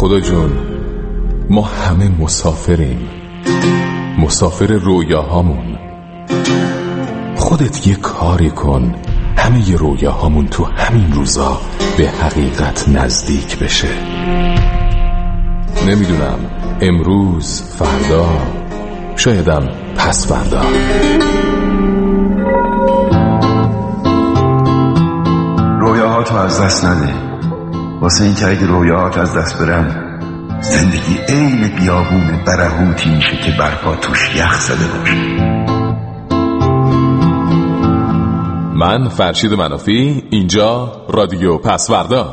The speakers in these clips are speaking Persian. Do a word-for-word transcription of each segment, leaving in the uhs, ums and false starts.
خدا جون، ما همه مسافریم، مسافر رویاهامون. خودت یه کاری کن همه ی رویاهامون تو همین روزا به حقیقت نزدیک بشه. نمیدونم، امروز، فردا، شایدم پس فردا. رویاهاتو از دست نده، واسه این که اگه رویاهات از دست برن زندگی عین بیابون برهوتی میشه که برپا توش یخ زده باشه. من فرشید منافی، اینجا رادیو پسوردا.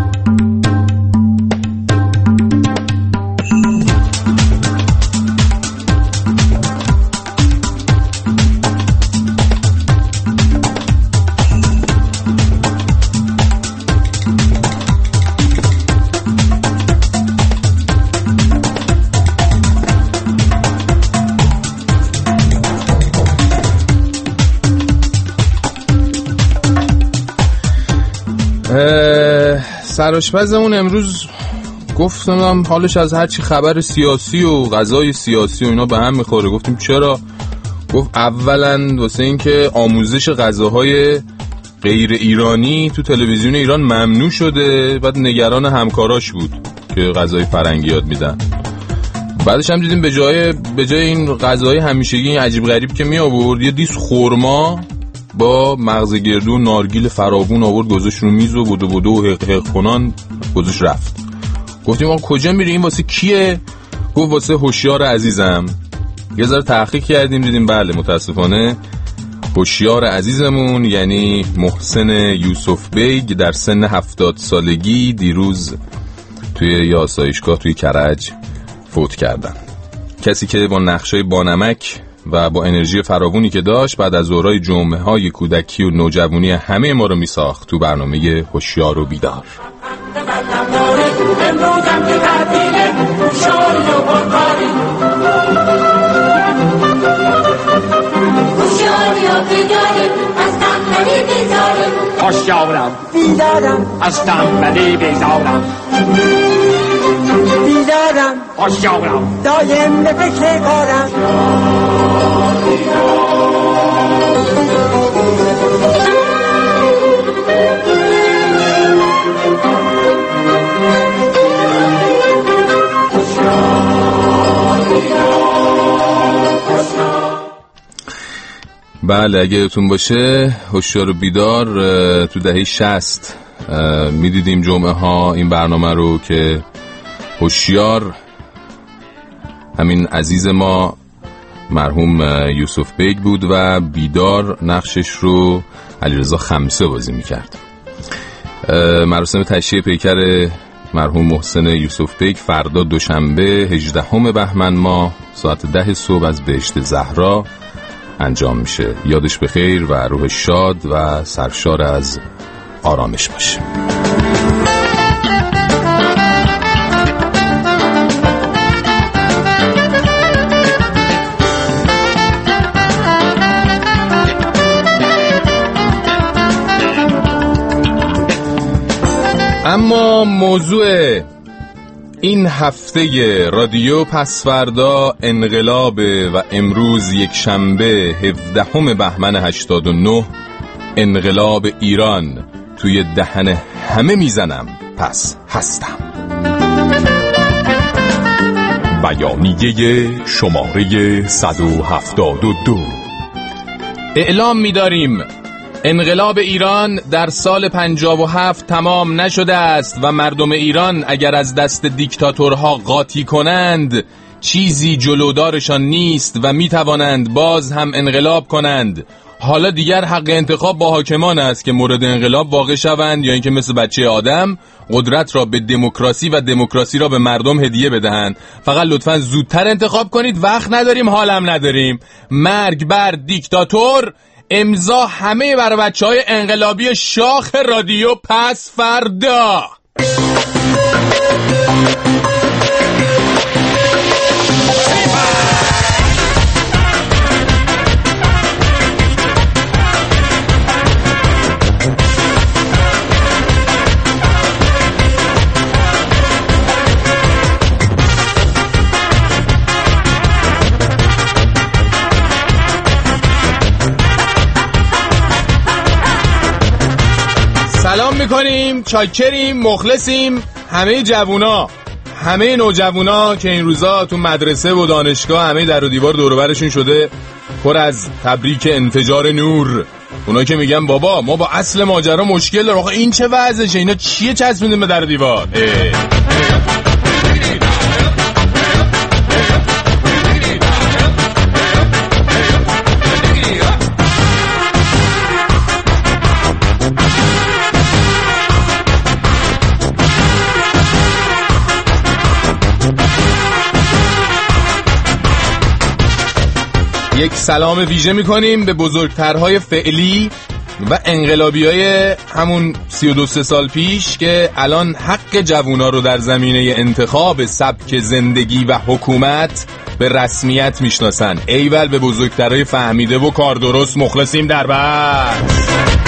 سرآشپزمون امروز گفتم حالش از هرچی خبر سیاسی و غذای سیاسی و اینا به هم میخوره. گفتیم چرا؟ گفت اولا واسه این که آموزش غذاهای غیر ایرانی تو تلویزیون ایران ممنوع شده، بعد نگران همکاراش بود که غذای فرنگی یاد میدن. بعدش هم دیدیم به جای به جای این غذاهای همیشگی عجیب غریب که می آورد، یه دیس خرما با مغز گردو و نارگیل فراوون آورد گذاشت رو میز و بودو بودو و حق حق کنان گذاشت رفت. گفتیم آقا کجا میری؟ این واسه کیه؟ گفت واسه هوشیار عزیزم. یه ذره تحقیق کردیم دیدیم بله متاسفانه هوشیار عزیزمون یعنی محسن یوسف بیگ در سن هفتاد سالگی دیروز توی یه آسایشگاه توی کرج فوت کردن. کسی که با نقشای بانمک و با انرژی فراوونی که داشت بعد از دورای جمعه های کودکی و نوجوانی همه ما رو می ساخت تو برنامه هوشیار و بیدار. هوشیارم بیدارم از تنبلی بیزارم، بیدارم هوشیارم دایم به فکر کارم. بله اگه یادتون باشه هوشیار و بیدار تو دهه شصت میدیدیم جمعه ها این برنامه رو که هوشیار همین عزیز ما مرحوم یوسف بیگ بود و بیدار نقشش رو علیرضا خمسه بازی میکرد. مراسم تشییع پیکر مرحوم محسن یوسف بیگ فردا دوشنبه هجدهم بهمن ماه ساعت ده صبح از بهشت زهرا انجام میشه. یادش بخیر و روح شاد و سرشار از آرامش باشه. اما موضوع این هفته رادیو پسوردا انقلاب و امروز یک شنبه هفدهم بهمن هشتاد و نه انقلاب ایران توی دهن همه میزنم پس هستم. بیانیه شماره صد و هفتاد و دو. اعلام می‌داریم انقلاب ایران در سال پنجاه و هفت تمام نشده است و مردم ایران اگر از دست دیکتاتورها قاطی کنند چیزی جلودارشان نیست و میتوانند باز هم انقلاب کنند. حالا دیگر حق انتخاب با حاکمان است که مورد انقلاب واقع شوند یا اینکه مثل بچه آدم قدرت را به دموکراسی و دموکراسی را به مردم هدیه بدهند. فقط لطفاً زودتر انتخاب کنید، وقت نداریم، حالم نداریم. مرگ بر دیکتاتور. امضا همه بر بچهای انقلابی شاخ رادیو پسوردا. سلام میکنیم، چاکریم، مخلصیم همه جوونا، همه نوجوانا که این روزا تو مدرسه و دانشگاه همه در و دیوار دور و برشون شده پر از تبریک انفجار نور. اونا که میگن بابا ما با اصل ماجرا مشکل داریم، آخه این چه وضعشه، اینا چیه چسبیدیم به در و دیوار؟ اه. یک سلام ویژه میکنیم به بزرگترهای فعلی و انقلابیای همون سی و دو سال پیش که الان حق جوونا رو در زمینه انتخاب سبک زندگی و حکومت به رسمیت میشناسن. ایول به بزرگترهای فهمیده و کار درست. مخلصیم در بس.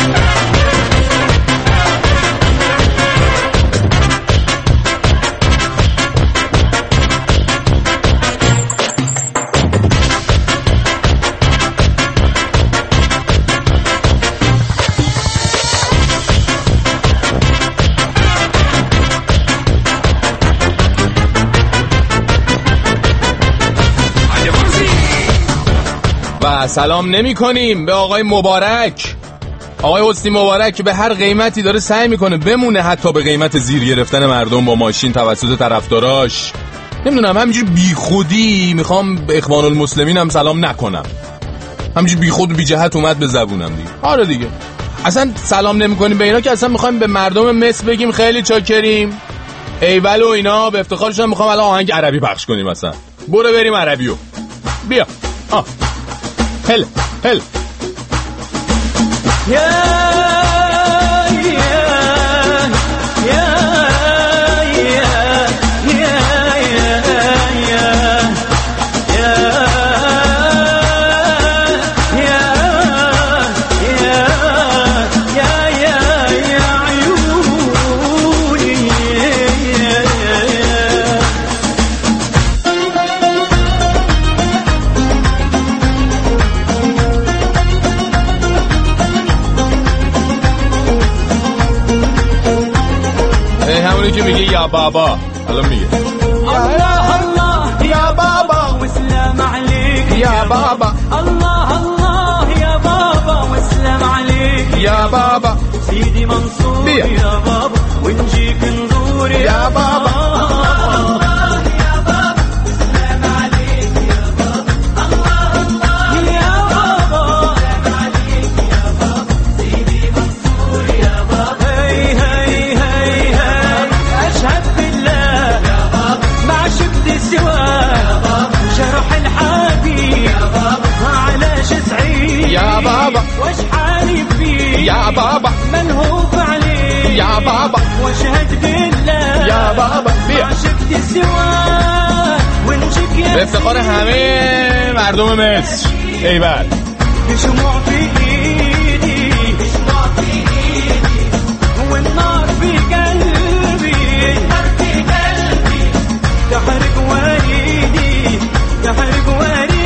و سلام نمی کنیم به آقای مبارک، آقای حسنی مبارک که به هر قیمتی داره سعی میکنه بمونه، حتی به قیمت زیر گرفتن مردم با ماشین توسط طرفداراش. نمیدونم همینجور بی خودی میخوام به اخوان المسلمین هم سلام نکنم، همینجور بی خود و بی جهت اومد به زبونم دیگه. آره دیگه اصلا سلام نمی کنیم به اینا که اصلا میخوایم به مردم مصر بگیم خیلی چاکریم ایول و اینا. به افتخارشون میخوام الان آهنگ عربی پخش کنیم، مثلا برو بریم عربیو بیا. آه هل هل يا يا يا يا که میگه یا بابا، الان میگه الله الله یا بابا و سلام علیک یا بابا، الله الله یا بابا و سلام علیک یا بابا سیدی منصور یا بابا و نجيك نزور یا بابا. يا بابا وش حالي فيه يا بابا منهوف عليه يا بابا واشهد بالله يا بابا بیا عشقت السواه ونجيك يا به افتخار همه مردم مصر. ایول شموع في ايدي شموع في ايدي والنار في قلبي النار في قلبي تحرق وريدي تحرق وريدي.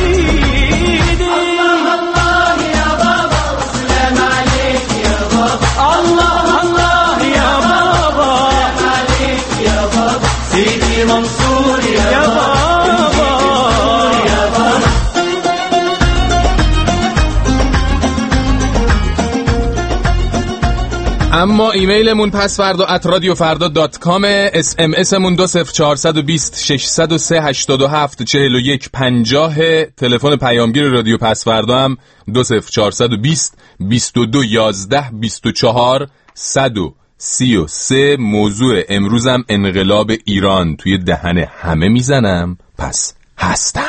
الله الله يا بابا عليك يا بابا سيدي منصور يا بابا يا بابا. اما ایمیلمون پس فردا ات رادیو فردا دات کام، اس ام اسمون دو صفر چهارصد و بیست ششصد و سه هشتاد و هفت چهل و یک پنجاه، تلفن پیامگیر رادیو پس فردا هم دو صفر چهارصد و بیست بیست و دو یازده بیست و چهار صد و سی و سه. موضوع امروزم انقلاب ایران. توی دهن همه میزنم پس هستم.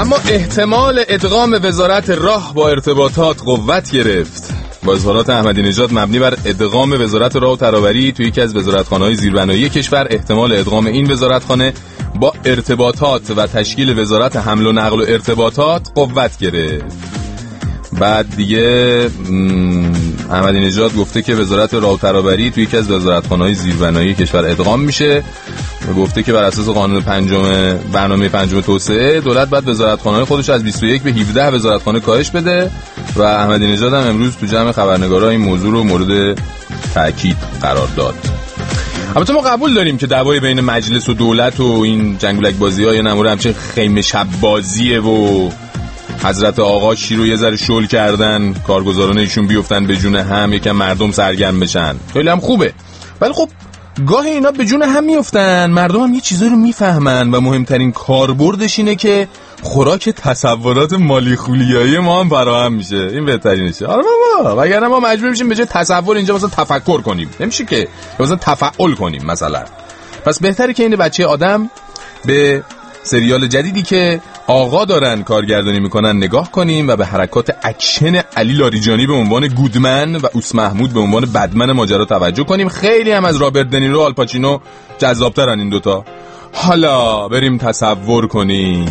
اما احتمال ادغام وزارت راه با ارتباطات قوت گرفت. با اظهارات احمدی نژاد مبنی بر ادغام وزارت راه و ترابری توی یکی از وزارتخانه‌های زیربنایی کشور، احتمال ادغام این وزارتخانه با ارتباطات و تشکیل وزارت حمل و نقل و ارتباطات قوت گرفت. بعد دیگه احمدی نژاد گفته که وزارت راه و ترابری توی یکی از وزارتخانه‌های زیربنایی کشور ادغام میشه. گفته که بر اساس قانون پنجم برنامه پنجم توسعه دولت بعد وزارتخانه‌های خودش از بیست و یک به هفده وزارتخانه کاهش بده و احمدی نژاد هم امروز تو جمع خبرنگارا این موضوع رو مورد تاکید قرار داد. البته ما قبول داریم که دعوای بین مجلس و دولت و این جنگولک بازی‌های نموره همچین خیمه شب بازیه و حضرت آقا شیر رو یه ذره شل کردن، کارگزاران ایشون بیفتن به جون هم، یکم مردم سرگرم بشن، خیلی هم خوبه. ولی خب گاهی اینا به جون هم میفتن، مردم هم یه چیزایی رو میفهمن و مهمترین کاربردش اینه که خوراک تصورات مالی خولیایی ما هم فراهم میشه. این بهترینشه. آره بابا، وگرنه ما مجبور میشیم به جای تصور اینجا مثلا تفکر کنیم، نمیشه که مثلا تفعول کنیم مثلا. پس بهتره که این بچه آدم به سریال جدیدی که آقا دارن کارگردانی میکنن نگاه کنیم و به حرکات اکشن علی لاریجانی به عنوان گودمن و اوس محمود به عنوان بدمن ماجرا توجه کنیم. خیلی هم از رابرت دنیرو و آلپاچینو جذابترن این دوتا. حالا بریم تصور کنیم.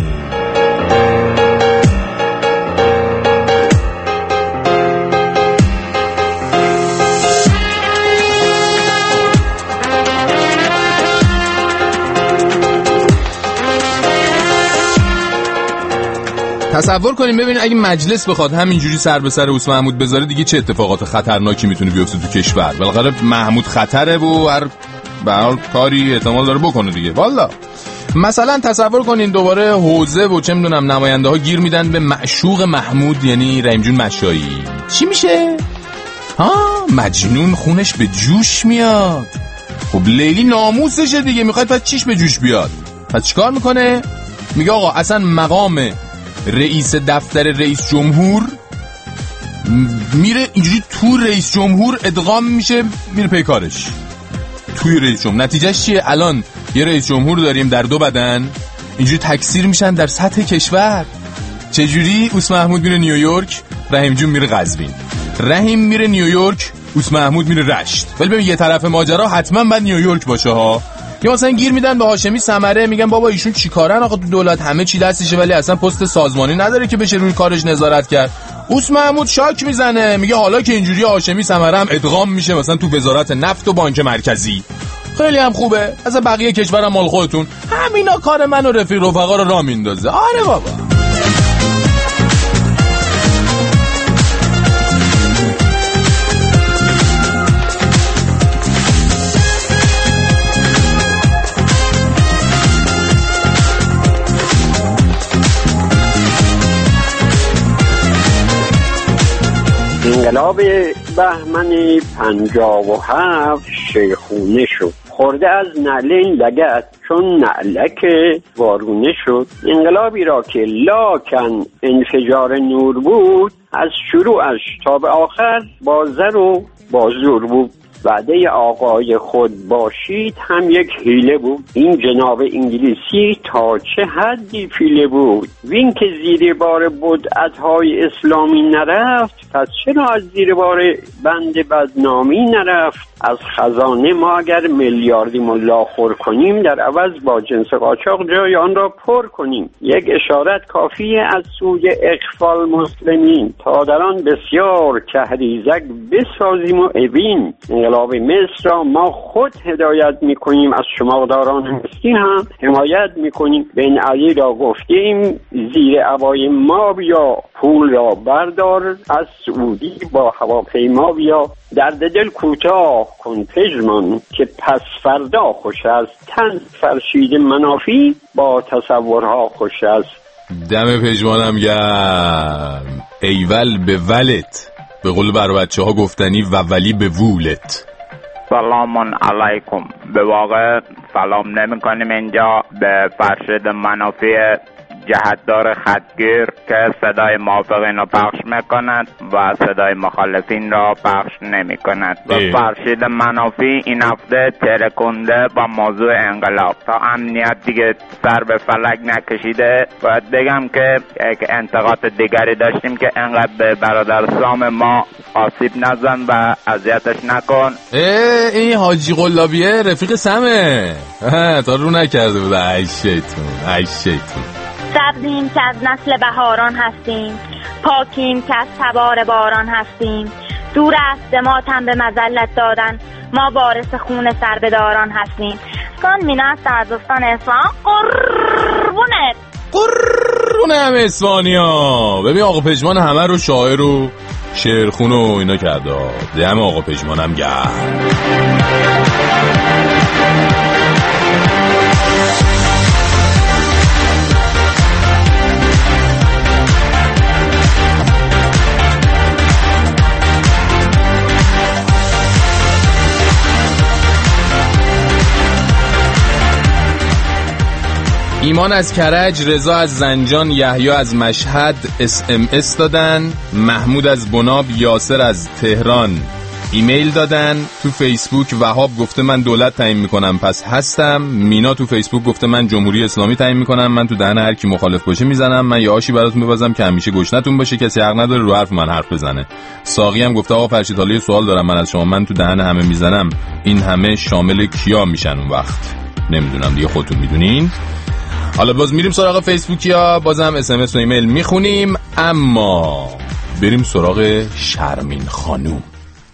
تصور کنیم ببینید اگه مجلس بخواد همینجوری سر به سر اوس محمود بذاره دیگه چه اتفاقات خطرناکی میتونه بیفته تو کشور. بالاخره محمود خطره و هر به هر کاری احتمال داره بکنه دیگه. والا مثلا تصور کنین دوباره حوزه و چه میدونم نماینده ها گیر میدن به معشوق محمود یعنی رحیم جون مشایی. چی میشه؟ ها مجنون خونش به جوش میاد. خب لیلی ناموسشه دیگه، میخواد پس چیش به جوش بیاد؟ پس چیکار میکنه؟ میگه آقا اصلا مقام رئیس دفتر رئیس جمهور میره اینجوری تو رئیس جمهور ادغام میشه، میره پی کارش توی رئیس جمهور. نتیجهش چیه؟ الان یه رئیس جمهور داریم در دو بدن، اینجوری تکثیر میشن در سطح کشور. چجوری؟ اوس محمود میره نیویورک، رحیم جون میره قزوین. رحیم میره نیویورک، اوس محمود میره رشت. ولی ببین یه طرف ماجرا حتما باید نیویورک باشه ها. یا مثلا گیر میدن به هاشمی ثمره، میگن بابا ایشون چیکارن آقا تو دولت همه چی دستشه ولی اصلا پست سازمانی نداره که بشه روی کارش نظارت کرد. اوس محمود شاک میزنه، میگه حالا که اینجوری هاشمی ثمره هم ادغام میشه مثلا تو وزارت نفت و بانک مرکزی. خیلی هم خوبه، اصلا بقیه کشورم مال خودتون. همینا کار من و رفیق رفقا رو راه میندازه. آره بابا. انقلاب بهمن پنجاه و هفت شیخونه شد، خورده از نعلین لگد چون نعلک وارونه شد. انقلابی را که لاکن انفجار نور بود، از شروعش تا به آخر با زر و با زور بود. وعده آقای خود باشید هم یک حیله بود. این جناب انگلیسی تا چه حدی پیله بود. وین که زیر بار بدعت‌های اسلامی نرفت، پس چرا از زیر بار بند بدنامی نرفت؟ از خزانه ما اگر میلیاردی ملا خور کنیم، در عوض با جنس قاچاق جای آن را پر کنیم. یک اشارت کافیه از سوی اخفال مسلمین، تا در آن بسیار کهریزک بسازیم و ابین. انقلاب مصر را ما خود هدایت میکنیم، از شما داران مسیح هم حمایت میکنیم. بن علی را گفتیم زیر عبای ما بیا، پول را بردار از سعودی با هواپیما بیا. درد دل کوتاه کن پژمان که پس فردا خوش است. تن فرشید منافی با تصورها خوش است. دم پژمانم گرم. ایول به ولت، به قول بر بچه ها گفتنی و ولی به وولت. سلام علیکم. به واقع سلام نمی کنیم اینجا به فرشید منافی جهتدار خطگیر که صدای موافقین را پخش میکند و صدای مخالفین را پخش نمی کند و فرشید منافی این هفته ترکونده با موضوع انقلاب تا امنیت دیگه سر به فلک نکشیده. باید بگم که یک انتقاد دیگری داشتیم که انقدر به برادر سام ما آسیب نزن و اذیتش نکن. این حاجی قلابیه رفیق سمه تا رو نکرده بود. ای شیطون ای شیطون. سبزیم که از نسل بهاران هستیم، پاکیم که از تبار باران هستیم. دور است ماتم به مذلت دادن، ما وارث خون سربداران هستیم. کان مینا است از دوستان اصفهان. قربونت قربونه همه اصفهانی ها. ببین آقا پژمان همه رو شاعر و شعرخون و اینا کرده. دم آقا پژمان هم گرد. ایمان از کرج، رضا از زنجان، یحیی از مشهد اس ام اس دادن، محمود از بناب، یاسر از تهران ایمیل دادن. تو فیسبوک وهاب گفته من دولت تعیین میکنم پس هستم. مینا تو فیسبوک گفته من جمهوری اسلامی تعیین میکنم، من تو دهن هر کی مخالف باشه میزنم. من یه آشی براتون ببازم که همیشه گشنتون باشه، کسی حق نداره رو حرف من حرف بزنه. ساقی هم گفته آقا فرشید حالا یه سوال دارم من از شما، من تو دهن همه میزنم، این همه شامل کیا میشن اون وقت؟ نمیدونم دیگه، خودتون میدونین. حالا باز میریم سراغ فیسبوکیا، بازم اس ام اس و ایمیل میخونیم، اما بریم سراغ شرمین خانوم.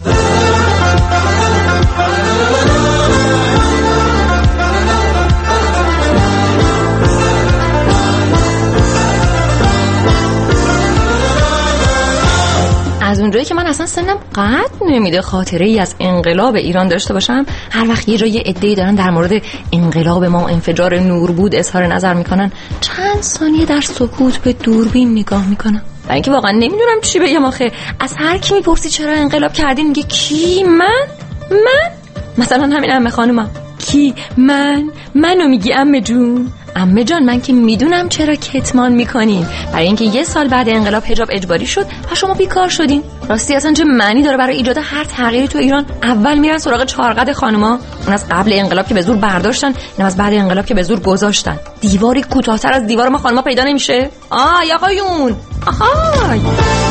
از اونجایی که من اصلا سنم قد نمیده خاطره ای از انقلاب ایران داشته باشم، هر وقت یه جای عده‌ای دارن در مورد انقلاب ما انفجار نور بود اظهار نظر میکنن، چند ثانیه در سکوت به دوربین نگاه میکنم و اینکه واقعا نمیدونم چی بگم. آخه از هر کی میپرسی چرا انقلاب کردین میگه کی؟ من؟ من؟ مثلا همین عمه خانومم. کی؟ من؟ منو میگی عمه جون؟ عمه جان من که میدونم چرا کتمان میکنین، برای اینکه یه سال بعد انقلاب حجاب اجباری شد و شما بیکار شدین. راستی اصلا چه معنی داره برای ایجاد هر تغییری تو ایران اول میرن سراغ چارقد خانوما؟ اون از قبل انقلاب که به زور برداشتن، این از بعد انقلاب که به زور گذاشتن. دیواری کوتاه‌تر از دیوار ما خانوما پیدا نمیشه؟ آهای آقایون، آهای.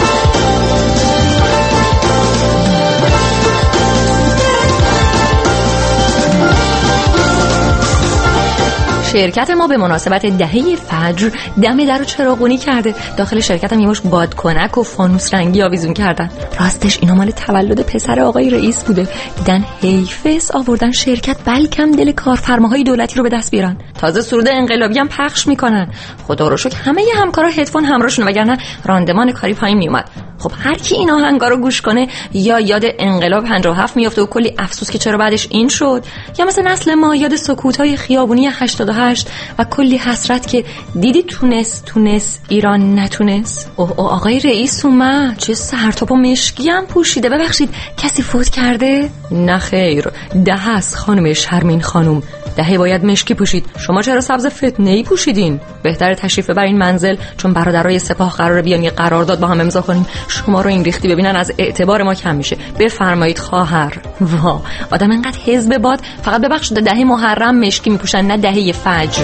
شرکت ما به مناسبت دهه فجر دم در رو چراغونی کرده. داخل شرکت هم یه مش بادکنک و فانوس رنگی آویزون کردن. راستش اینا مال تولد پسر آقای رئیس بوده. دیدن حیفس آوردن شرکت بلکم دل کارفرماهای دولتی رو به دست بیارن. تازه سرود انقلابی هم پخش میکنن. خدا رو شکر همه ی همکارا هدفون همراهشون، وگرنه راندمان کاری پایین میومد. خب هر کی این آهنگا رو گوش کنه یا یاد انقلاب پنجاه و هفت میفته و کلی افسوس که چرا بعدش این شد، یا مثل نسل ما یاد سکوت‌های خیابونی هشتاد و هشت و کلی حسرت که دیدی تونس تونس ایران نتونس. اوه او آقای رئیس اومد، چه سرتاپ و مشکی هم پوشیده. ببخشید کسی فوت کرده؟ نه خیر، ده است خانم شرمین خانوم، دهه باید مشکی پوشید. شما چرا سبز فتنه‌ای پوشیدین؟ بهتره تشریف ببرین منزل، چون برادرای سپاه قراره بیان یه قرارداد با هم امضا کنیم. شما رو این ریختی ببینن از اعتبار ما کم میشه. بفرمایید خواهر. وا آدم انقدر حزب باد فقط ببخشید دهه محرم مشکی میپوشن، نه دهه فجر.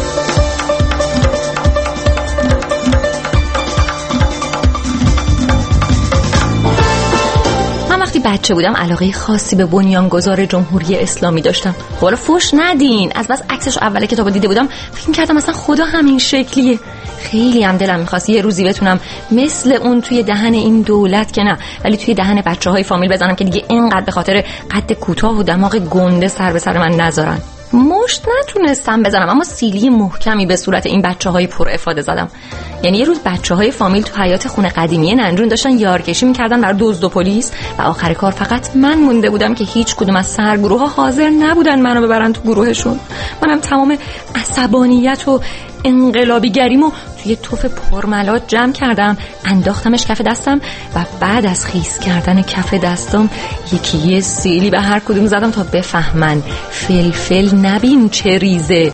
بچه بودم علاقه خاصی به بنیانگذار جمهوری اسلامی داشتم. حالا فوش ندین، از بس عکسش اوله کتابو دیده بودم فکر کردم مثلا خدا همین شکلیه. خیلی هم دلم می‌خواست یه روزی بتونم مثل اون توی دهن این دولت که نه، ولی توی دهن بچه‌های فامیل بزنم که دیگه اینقدر به خاطر قد کوتاه و دماغ گنده سر به سر من نذارن. مشت نتونستم بزنم، اما سیلی محکمی به صورت این بچه‌های پر افاده زدم. یعنی یه روز بچه‌های فامیل تو حیاط خونه قدیمی ننجون داشتن یارکشی می‌کردن برای دزد و پلیس و آخر کار فقط من مونده بودم که هیچ کدوم از سرگروه‌ها حاضر نبودن منو ببرن تو گروهشون. منم تمام عصبانیت و انقلابیگریمو توی توف پرملات جمع کردم، انداختمش کف دستم و بعد از خیس کردن کف دستم یکی یه سیلی به هر کدوم زدم تا بفهمن فلفل نبین چه ریزه.